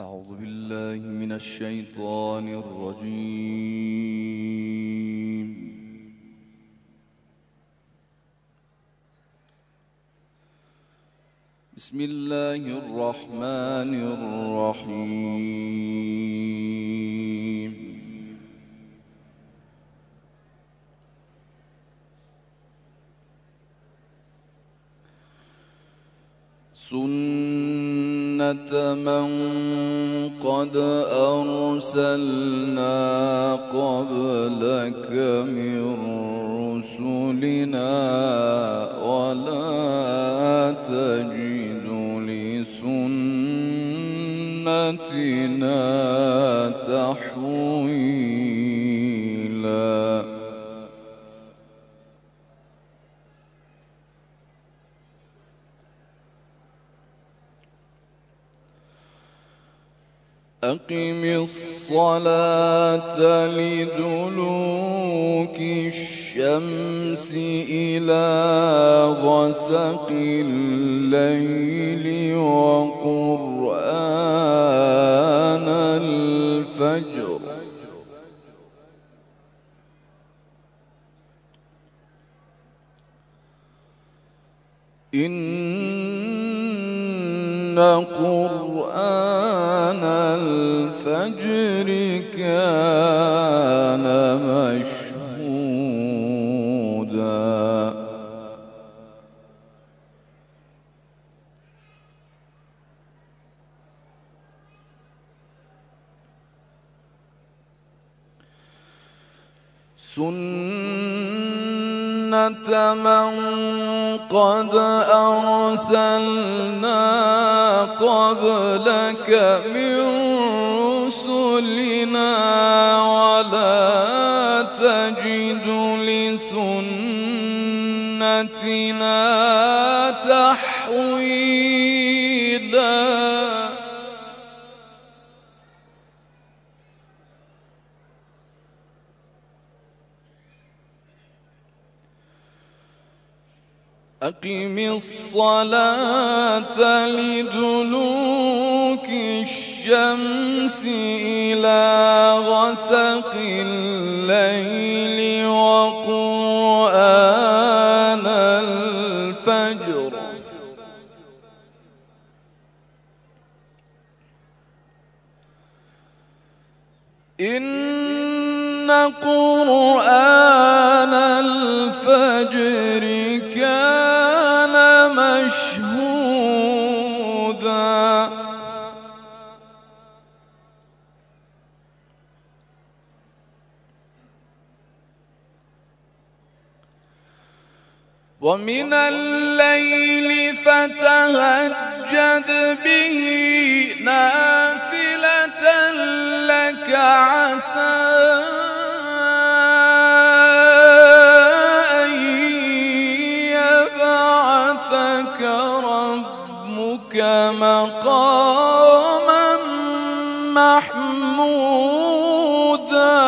أعوذ بالله من الشيطان الرجيم. بسم الله الرحمن الرحيم. سنة من قد أرسلنا قبلك من رسلنا ولا تجد لسنتنا تحويلا. أقم الصلاة لدلوك الشمس إلى غسق الليل وقرآن الفجر إن قرآن الفجر كان مشهودا. سنة من قد أرسلنا قبلك من رسلنا ولا تجد لسنتنا تحويلا. أقم الصلاة لدلوك الشمس إلى غسق الليل وقرآن الفجر إن قرآن الفجر كان مشهودا. ومن الليل فتهجد به نافلة لك عسى أن يبعثك ربك مقاما محمودا.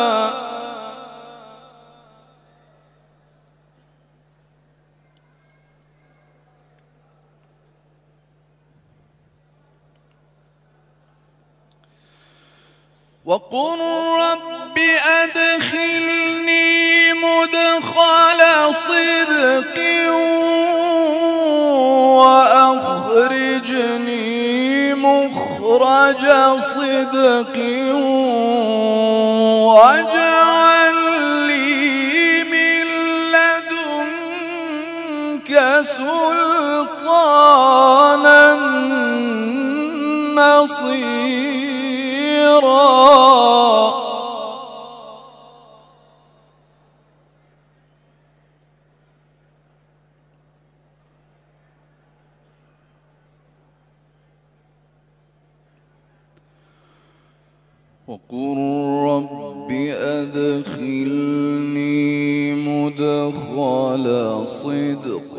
وقل رب أدخلني مدخل صدق وأخرجني مخرج صدق واجعل لي من لدنك سلطانا نصيرا. وقل رب أدخلني مدخل صدق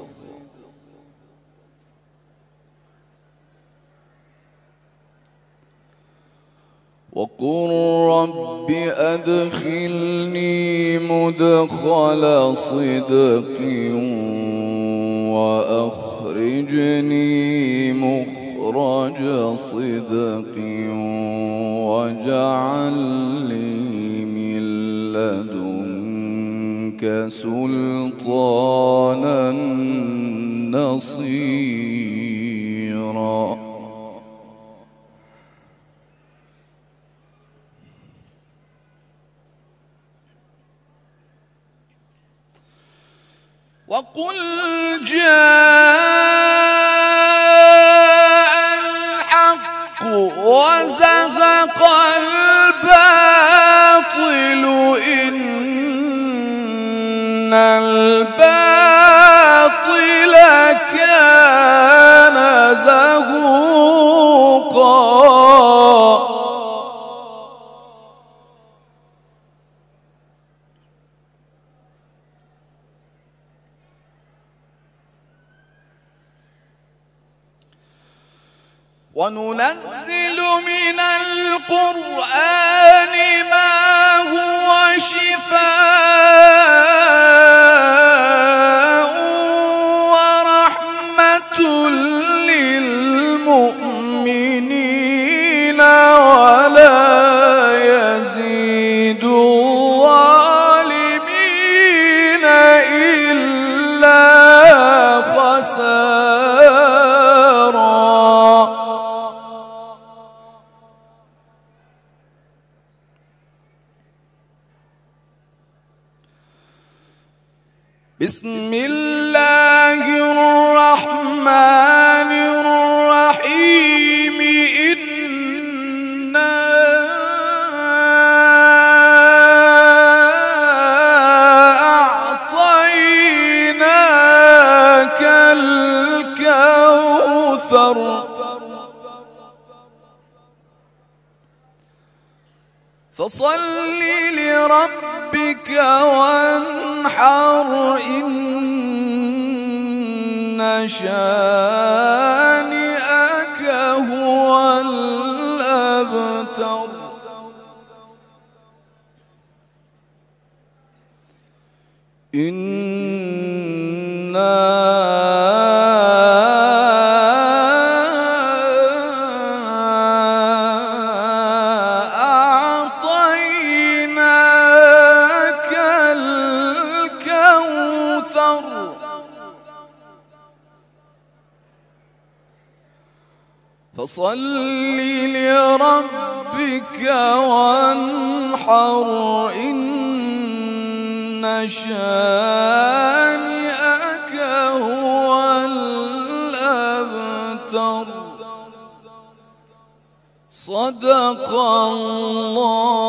وقل رب أدخلني مدخل صدق وأخرجني مخرج مخرج صدق واجعل لي من لدنك سلطانا نصيرا. وقل جاء الحق وزهق الباطل إن الباطل كان زهوقا. وننزل من القرآن ما هو شفاء ورحمة للمؤمنين ولا يزيد الظالمين إلا خسارا. بسم الله الرحمن الرحيم. إنا أعطيناك الكوثر فصل لربك وانحر إن شانئك هو الأبتر. فصل لربك وانحر إن شانئك هو الأبتر. صدق الله.